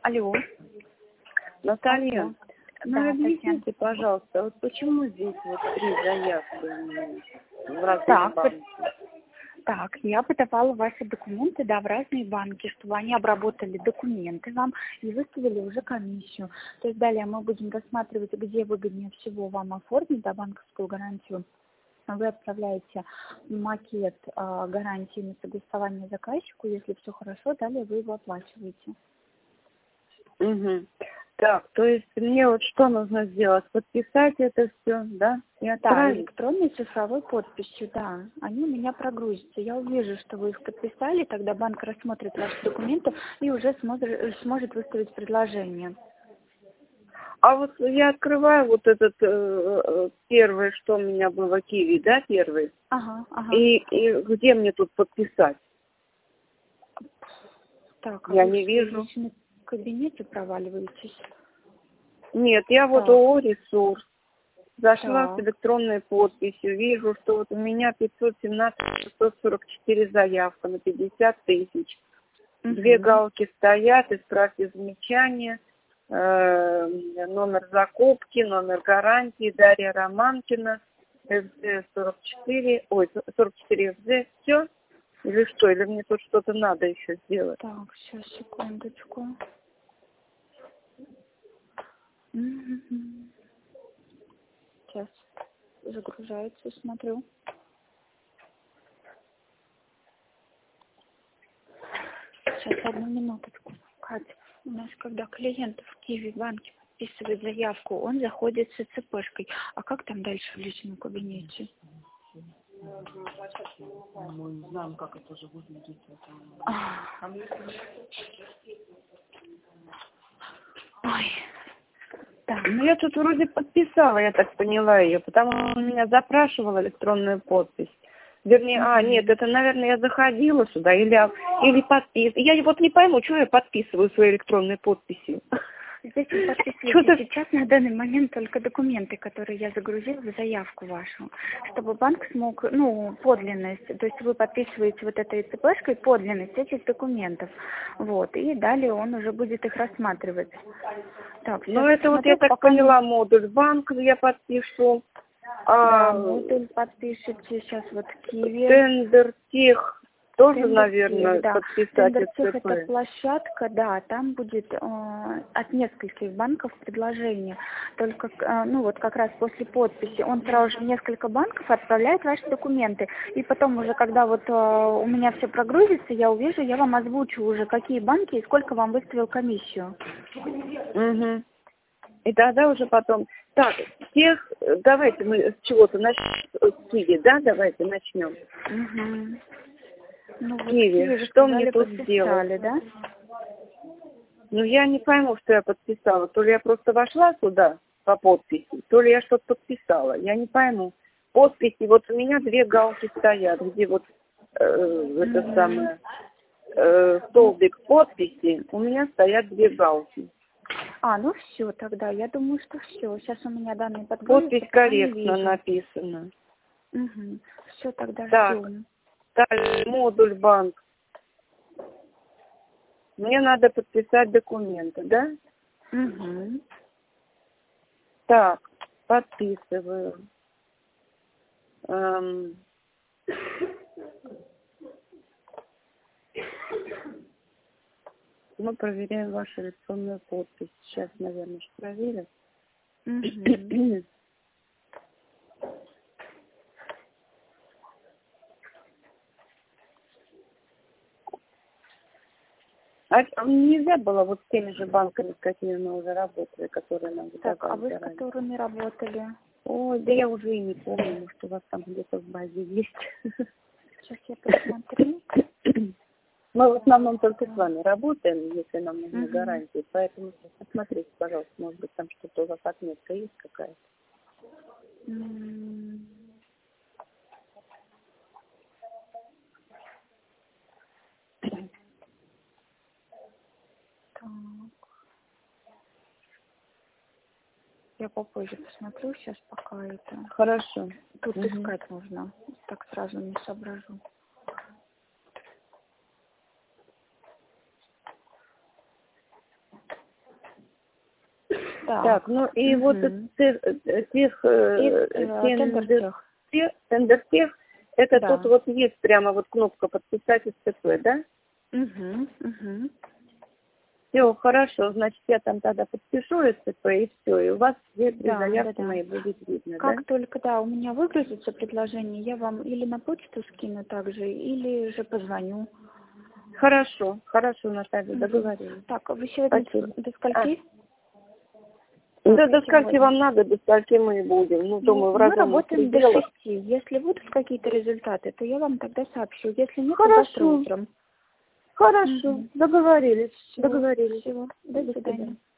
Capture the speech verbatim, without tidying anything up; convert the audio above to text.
Алло. Наталья, Алло. ну Да, объясните, Татьяна. пожалуйста, вот почему здесь вот три заявки у меня в разные Так, банки? Так, я подавала ваши документы, да, в разные банки, чтобы они обработали документы вам и выставили уже комиссию. То есть далее мы будем рассматривать, где выгоднее всего вам оформить, да, банковскую гарантию. Вы отправляете макет а, гарантии на согласование заказчику, если все хорошо, далее вы его оплачиваете. Угу. Так, то есть мне вот что нужно сделать? Подписать это все, да? И Да, отправить? электронной цифровой подписью, да. Они у меня прогрузятся. Я увижу, что вы их подписали, тогда банк рассмотрит ваши документы и уже сможет, сможет выставить предложение. А вот я открываю вот этот э, э, первый, что у меня было, Киви, да, первый? Ага, ага. И, и где мне тут подписать? Так, а Я вы не в свой вижу. личный кабинете проваливаетесь? Нет, я вот Так. ООО «Ресурс». Зашла Так. с электронной подписью, вижу, что вот у меня пятьсот семнадцать шестьсот сорок четыре заявка на пятьдесят тысяч. Угу. Две галки стоят, исправьте замечания, э, номер закупки, номер гарантии, Дарья Романкина, эф зэ сорок четыре, ой, сорок четыре эф зэ, все? Или что, или мне тут что-то надо еще сделать? Так, сейчас, секундочку. Мгм. Сейчас загружается, смотрю. Сейчас, одну минуточку. Катя, у нас когда клиент в Киви банке подписывает заявку, он заходит с ЦПшкой. А как там дальше в личном кабинете? Мы не знаем, как это же выглядит. А. Ой. Так. Ну, я тут вроде подписала, я так поняла ее, потому что он меня запрашивал электронную подпись. Вернее, mm-hmm. а, нет, это, наверное, я заходила сюда, или, или подпис. Я вот не пойму, что я подписываю своей электронной подписью. Здесь вы подписываете сейчас на данный момент только документы, которые я загрузила в заявку вашу, чтобы банк смог, ну, подлинность, то есть вы подписываете вот этой ЦПшкой подлинность этих документов, вот, и далее он уже будет их рассматривать. Так, ну, это вот я так пока поняла, модуль банк я подпишу. Да, А, модуль подпишите, сейчас вот Киви. Тендер тех тоже, Тендер наверное, тех, да. подписать Тендер тех ЦП. это площадка, да, там будет э, от нескольких банков предложение. Только, э, ну вот как раз после подписи он сразу же в несколько банков отправляет ваши документы. И потом уже, когда вот э, у меня все прогрузится, я увижу, я вам озвучу уже, какие банки и сколько вам выставил комиссию. Угу. И тогда уже потом... Так, тех, давайте мы с чего-то начнем, с Киви, да, давайте начнем. Угу. Ну, вот Киви, Киви, что сказали, мне тут подписали, сделать? да? Ну, я не пойму, что я подписала. То ли я просто вошла сюда по подписи, то ли я что-то подписала. Я не пойму. Подписи, вот у меня две галки стоят, где вот э, это Mm-hmm. самое, э, столбик подписи, у меня стоят две галки. А, ну все тогда, я думаю, что все. Сейчас у меня данные подгрузятся. Подпись корректно написана. Угу. Все, тогда так, ждем. Далее модуль банк. Мне надо подписать документы, да? Угу. Так, подписываю. Эм... Мы проверяем вашу электронную подпись. Сейчас, наверное, же проверим. Угу. А нельзя было вот с теми же банками, с какими мы уже работали, которые нам выдавали. Так, а вы с заранее? которыми работали? Ой, да я уже и не помню, может, у вас там где-то в базе есть. Сейчас я посмотрю. Мы в основном только с вами работаем, если нам нужны Угу. гарантии, поэтому посмотрите, пожалуйста, может быть, там что-то у вас отметка есть какая-то. М. Так. Я попозже посмотрю, сейчас пока это. Хорошо. Тут Угу. искать нужно. Так сразу не соображу. Да. Так, ну и Мгм. вот тех, тех, И, э, Тендертех. Тендертех, это Да. тут вот есть прямо вот кнопка подписать СТП, да? Угу, угу. Все, хорошо, значит, я там тогда подпишу СТП и все, и у вас все три Да, заявки да, да. мои будет видно, Как да? только, да, у меня выгрузится предложение, я вам или на почту скину также, или же позвоню. Хорошо, хорошо, Наталья, Мгм. договорились. Так, вы сегодня Спасибо. до скольки? Да, до скольки сегодня? вам надо, до скольки мы и будем. Ну, Ну, думаю, в мы разумных работаем до пределах. шести. Если будут какие-то результаты, то я вам тогда сообщу. Если нет, то завтра Хорошо, утром. хорошо, Мгм. договорились, Всего, договорились. всего. До До свидания. свидания.